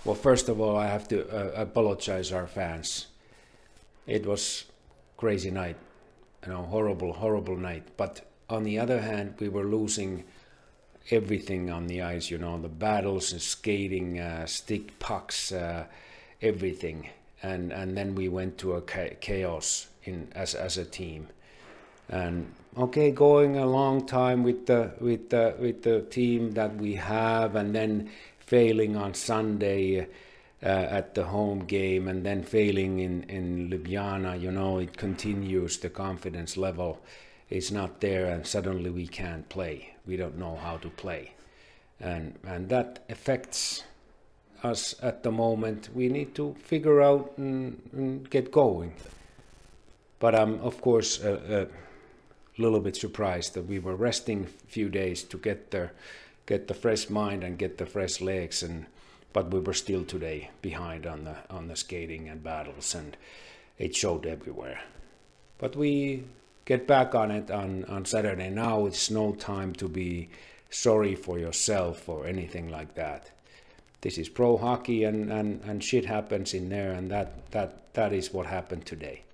Well, first of all, I have to apologize our fans. It was crazy night, horrible night. But on the other hand, we were losing everything on the ice. The battles and skating, stick pucks, everything. And then we went to a chaos as a team. And okay, going a long time with the team that we have, and then failing on Sunday at the home game, and then failing in Ljubljana, it continues. The confidence level is not there, and suddenly we can't play. We don't know how to play, and that affects us at the moment. We need to figure out and get going. But I'm of course a little bit surprised that we were resting a few days to get the fresh mind and get the fresh legs, but we were still today behind on the skating and battles, and it showed everywhere. But we get back on it on Saturday. Now it's no time to be sorry for yourself or anything like that. This is pro hockey, and shit happens in there, and that is what happened today.